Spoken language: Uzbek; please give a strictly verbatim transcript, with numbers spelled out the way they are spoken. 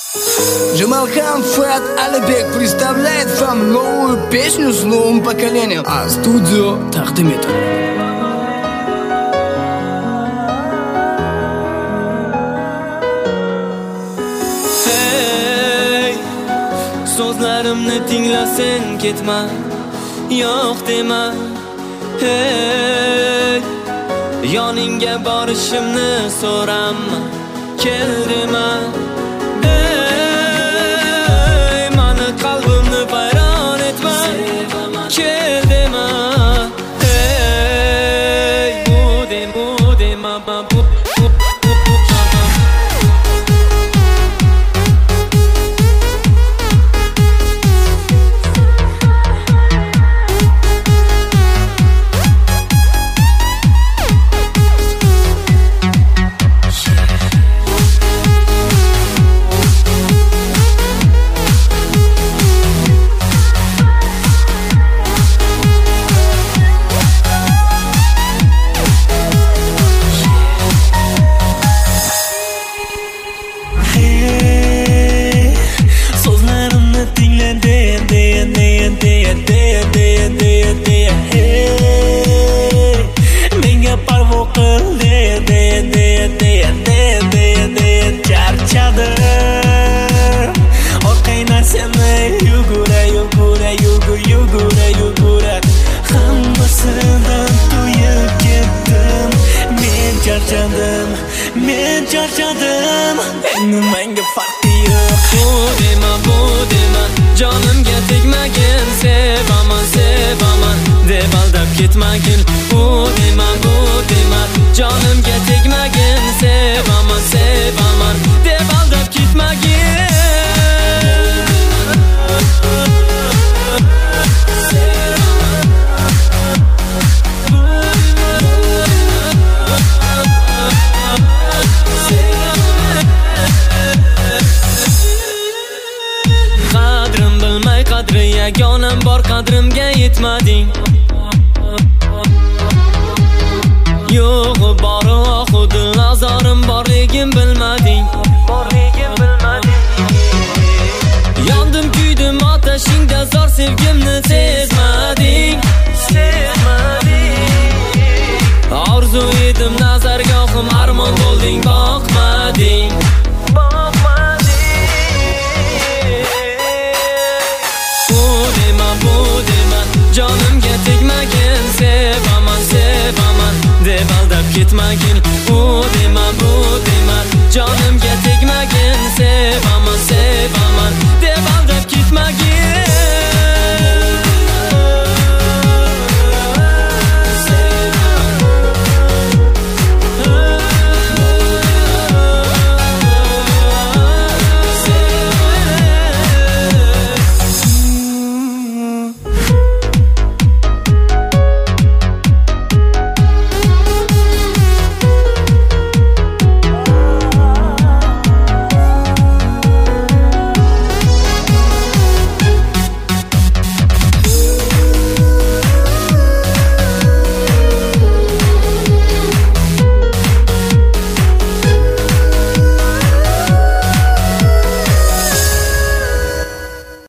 Джамалхан Фэт Алибек представляет вам новую песню с новым поколением, а студио тaqdim etadi. Hey, so'zlarimni tingla sen ketma, yo'q dema. Hey, yoningga borishimni so'rama, kel dema. Hey, mani qalbimni vayron etma, kel dema. Hey, bu dema, bu dema, bu men charchadim, endi menga farqi yo'q. Bu dema, bu dema, jonimga tegmagin, sevaman, sevaman deb aldab ketmagin. Bu dema, bu dema, jonimga tegmagin, sevaman, sevaman deb aldab ketmagin. Yagonam bor qadrimga yetmading. Yo'q bor oxu dil azorim borligim bilmading. Borligim bilmading. Yondim kuydim otashingda zor sevgimni sezmading. Sezmading. Orzu edim nazargohim armon bo'lding boqmading. Jonimga tegmagin, sevaman, sevaman deb aldab ketmagin.